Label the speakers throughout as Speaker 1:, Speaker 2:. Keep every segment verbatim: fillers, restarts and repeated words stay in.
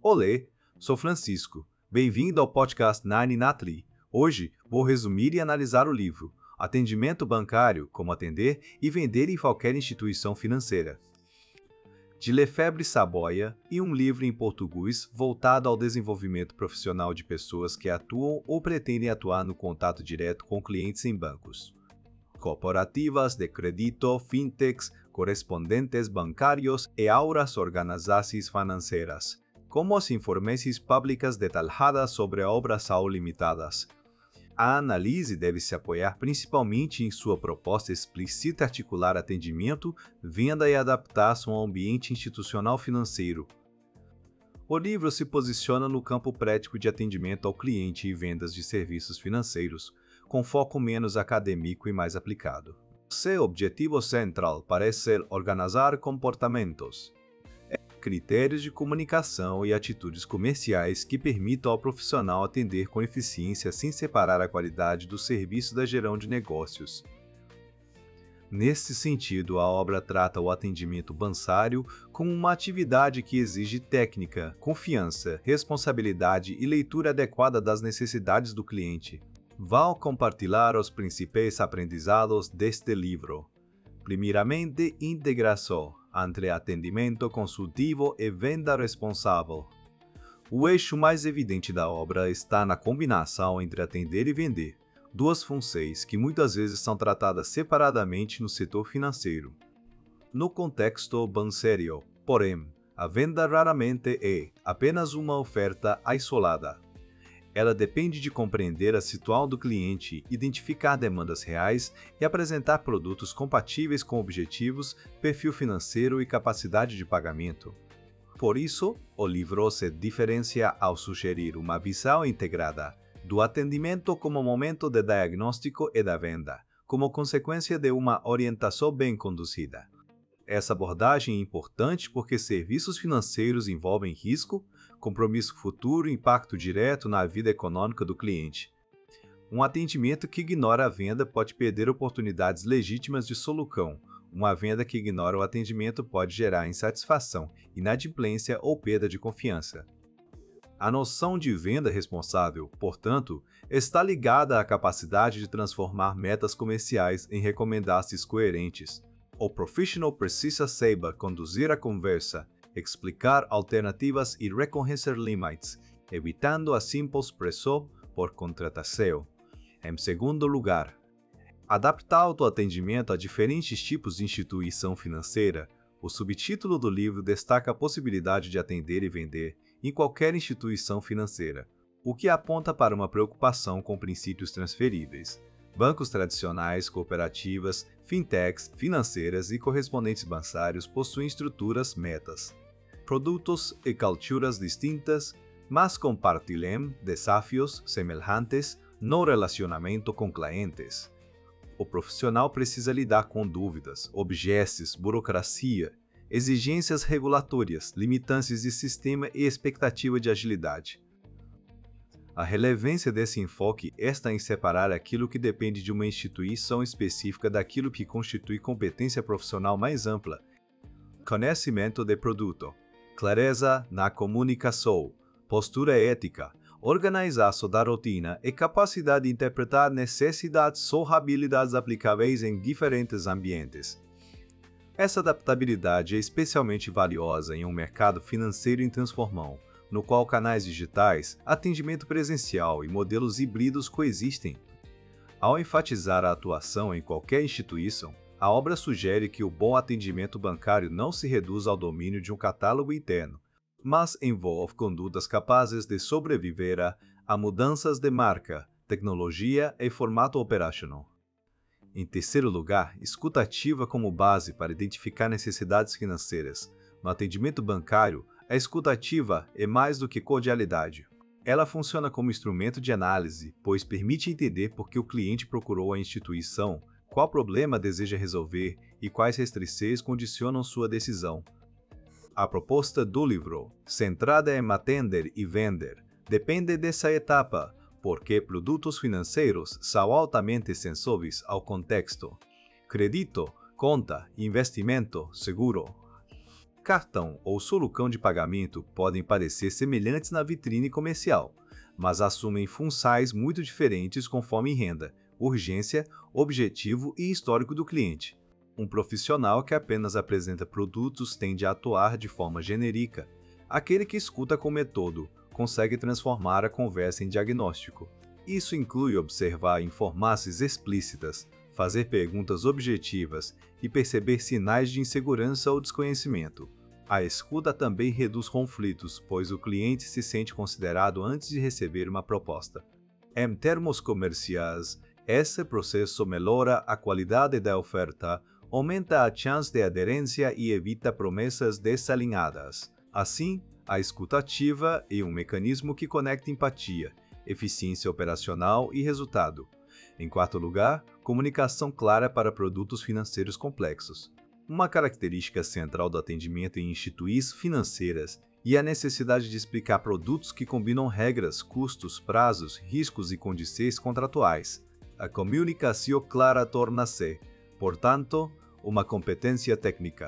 Speaker 1: Olê, sou Francisco. Bem-vindo ao podcast Nine Natli. Hoje vou resumir e analisar o livro Atendimento Bancário, como atender e vender em qualquer instituição financeira, de Lefebvre Saboia, e um livro em português voltado ao desenvolvimento profissional de pessoas que atuam ou pretendem atuar no contato direto com clientes em bancos, corporativas de crédito, fintechs, correspondentes bancários e outras organizações financeiras, como as informações públicas detalhadas sobre obras ou limitadas. A análise deve se apoiar principalmente em sua proposta explícita articular atendimento, venda e adaptação ao ambiente institucional financeiro. O livro se posiciona no campo prático de atendimento ao cliente e vendas de serviços financeiros, com foco menos acadêmico e mais aplicado. Seu objetivo central parece ser organizar comportamentos, critérios de comunicação e atitudes comerciais que permitam ao profissional atender com eficiência sem separar a qualidade do serviço da gestão de negócios. Nesse sentido, a obra trata o atendimento bancário como uma atividade que exige técnica, confiança, responsabilidade e leitura adequada das necessidades do cliente. Vou compartilhar os principais aprendizados deste livro. Primeiramente, integração entre atendimento consultivo e venda responsável. O eixo mais evidente da obra está na combinação entre atender e vender, duas funções que muitas vezes são tratadas separadamente no setor financeiro. No contexto bancário, porém, a venda raramente é apenas uma oferta isolada. Ela depende de compreender a situação do cliente, identificar demandas reais e apresentar produtos compatíveis com objetivos, perfil financeiro e capacidade de pagamento. Por isso, o livro se diferencia ao sugerir uma visão integrada do atendimento como momento de diagnóstico e da venda, como consequência de uma orientação bem conduzida. Essa abordagem é importante porque serviços financeiros envolvem risco, compromisso futuro e impacto direto na vida econômica do cliente. Um atendimento que ignora a venda pode perder oportunidades legítimas de solução. Uma venda que ignora o atendimento pode gerar insatisfação, inadimplência ou perda de confiança. A noção de venda responsável, portanto, está ligada à capacidade de transformar metas comerciais em recomendações coerentes. O profissional precisa saber conduzir a conversa, explicar alternativas e reconhecer limites, evitando a simples pressão por contratação. Em segundo lugar, adaptar o autoatendimento a diferentes tipos de instituição financeira. O subtítulo do livro destaca a possibilidade de atender e vender em qualquer instituição financeira, o que aponta para uma preocupação com princípios transferíveis. Bancos tradicionais, cooperativas, fintechs, financeiras e correspondentes bancários possuem estruturas metas, produtos e culturas distintas, mas compartilham desafios semelhantes no relacionamento com clientes. O profissional precisa lidar com dúvidas, objeções, burocracia, exigências regulatórias, limitantes de sistema e expectativa de agilidade. A relevância desse enfoque está em separar aquilo que depende de uma instituição específica daquilo que constitui competência profissional mais ampla. Conhecimento de produto, clareza na comunicação, postura ética, organização da rotina e capacidade de interpretar necessidades ou habilidades aplicáveis em diferentes ambientes. Essa adaptabilidade é especialmente valiosa em um mercado financeiro em transformação, no qual canais digitais, atendimento presencial e modelos híbridos coexistem. Ao enfatizar a atuação em qualquer instituição, a obra sugere que o bom atendimento bancário não se reduz ao domínio de um catálogo interno, mas envolve condutas capazes de sobreviver a, a mudanças de marca, tecnologia e formato operacional. Em terceiro lugar, escuta ativa como base para identificar necessidades financeiras. No atendimento bancário, a escuta ativa é mais do que cordialidade. Ela funciona como instrumento de análise, pois permite entender por que o cliente procurou a instituição, qual problema deseja resolver e quais restrições condicionam sua decisão. A proposta do livro, centrada em atender e vender, depende dessa etapa, porque produtos financeiros são altamente sensíveis ao contexto. Crédito, conta, investimento, seguro. cartão ou solucão de pagamento podem parecer semelhantes na vitrine comercial, mas assumem funções muito diferentes conforme renda, urgência, objetivo e histórico do cliente. Um profissional que apenas apresenta produtos tende a atuar de forma genérica. Aquele que escuta com método consegue transformar a conversa em diagnóstico. Isso inclui observar informações explícitas, fazer perguntas objetivas e perceber sinais de insegurança ou desconhecimento. A escuta também reduz conflitos, pois o cliente se sente considerado antes de receber uma proposta. Em termos comerciais, esse processo melhora a qualidade da oferta, aumenta a chance de aderência e evita promessas desalinhadas. Assim, a escuta ativa é um mecanismo que conecta empatia, eficiência operacional e resultado. Em quarto lugar, comunicação clara para produtos financeiros complexos. Uma característica central do atendimento em instituições financeiras é a necessidade de explicar produtos que combinam regras, custos, prazos, riscos e condições contratuais. A comunicação clara torna-se, portanto, uma competência técnica.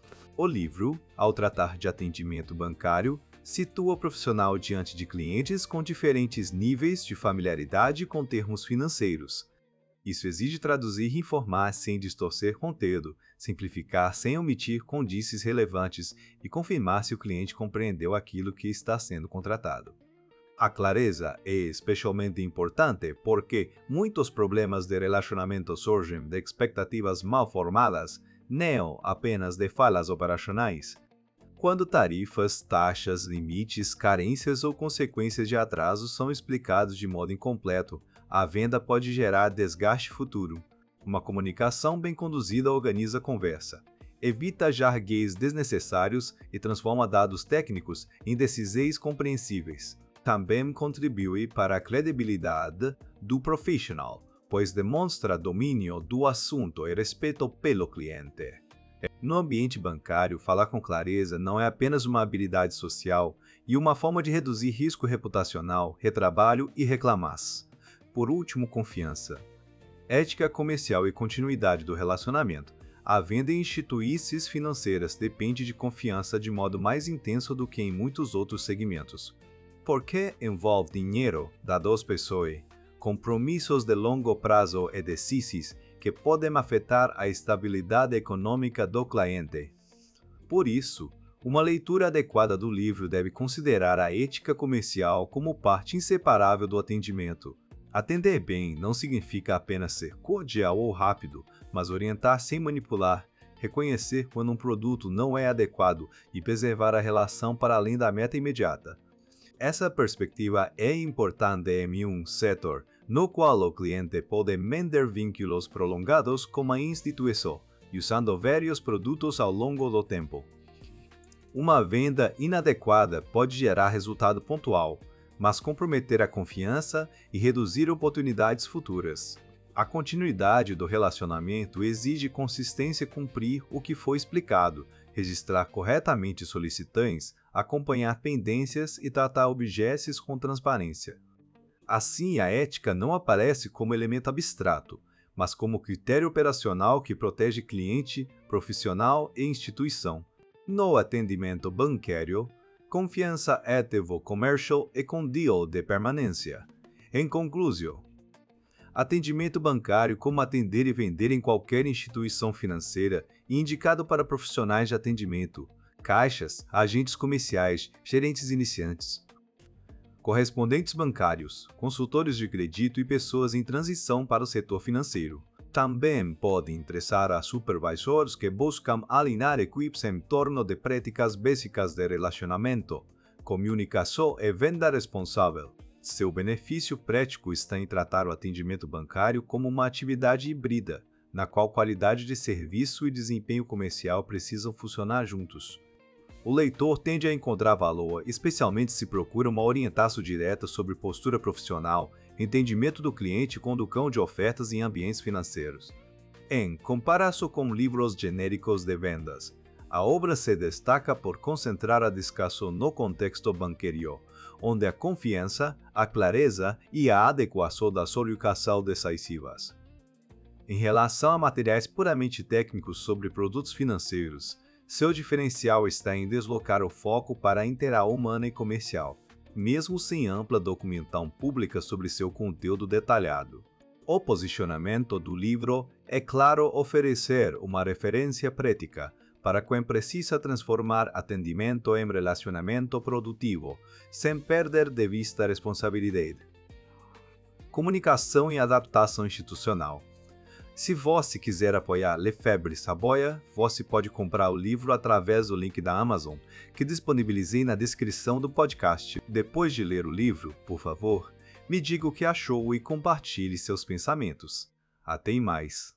Speaker 1: O livro, ao tratar de atendimento bancário, situa o profissional diante de clientes com diferentes níveis de familiaridade com termos financeiros. Isso exige traduzir e informar sem distorcer conteúdo, simplificar sem omitir condições relevantes e confirmar se o cliente compreendeu aquilo que está sendo contratado. A clareza é especialmente importante porque muitos problemas de relacionamento surgem de expectativas mal formadas, não apenas de falhas operacionais. Quando tarifas, taxas, limites, carências ou consequências de atrasos são explicados de modo incompleto, a venda pode gerar desgaste futuro. Uma comunicação bem conduzida organiza a conversa, evita jargões desnecessários e transforma dados técnicos em decisões compreensíveis. Também contribui para a credibilidade do profissional, pois demonstra domínio do assunto e respeito pelo cliente. No ambiente bancário, falar com clareza não é apenas uma habilidade social e uma forma de reduzir risco reputacional, retrabalho e reclamações. Por último, confiança. Ética comercial e continuidade do relacionamento. A venda em instituições financeiras depende de confiança de modo mais intenso do que em muitos outros segmentos. Porque envolve dinheiro das duas pessoas, compromissos de longo prazo e decisões que podem afetar a estabilidade econômica do cliente. Por isso, uma leitura adequada do livro deve considerar a ética comercial como parte inseparável do atendimento. Atender bem não significa apenas ser cordial ou rápido, mas orientar sem manipular, reconhecer quando um produto não é adequado e preservar a relação para além da meta imediata. Essa perspectiva é importante em um setor no qual o cliente pode manter vínculos prolongados com a instituição, usando vários produtos ao longo do tempo. Uma venda inadequada pode gerar resultado pontual, mas comprometer a confiança e reduzir oportunidades futuras. A continuidade do relacionamento exige consistência cumprir o que foi explicado, registrar corretamente solicitantes, acompanhar pendências e tratar objetos com transparência. Assim, a ética não aparece como elemento abstrato, mas como critério operacional que protege cliente, profissional e instituição. No atendimento bancário, confiança é ativo commercial e condial de permanência. Em conclusão, atendimento bancário como atender e vender em qualquer instituição financeira e indicado para profissionais de atendimento, caixas, agentes comerciais, gerentes iniciantes, correspondentes bancários, consultores de crédito e pessoas em transição para o setor financeiro. Também pode interessar a supervisores que buscam alinhar equipes em torno de práticas básicas de relacionamento, comunicação e venda responsável. Seu benefício prático está em tratar o atendimento bancário como uma atividade híbrida, na qual qualidade de serviço e desempenho comercial precisam funcionar juntos. O leitor tende a encontrar valor, especialmente se procura uma orientação direta sobre postura profissional, entendimento do cliente e condução de ofertas em ambientes financeiros. Em comparação com livros genéricos de vendas, a obra se destaca por concentrar a discussão no contexto banqueiro, onde a confiança, a clareza e a adequação da solução decisivas. Em relação a materiais puramente técnicos sobre produtos financeiros, Seu diferencial está em deslocar o foco para a interação humana e comercial, mesmo sem ampla documentação pública sobre seu conteúdo detalhado. O posicionamento do livro é, claro, oferecer uma referência prática para quem precisa transformar atendimento em relacionamento produtivo, sem perder de vista a responsabilidade. Comunicação e adaptação institucional. Se você quiser apoiar Lefebvre Saboia, você pode comprar o livro através do link da Amazon, que disponibilizei na descrição do podcast. Depois de ler o livro, por favor, me diga o que achou e compartilhe seus pensamentos. Até mais!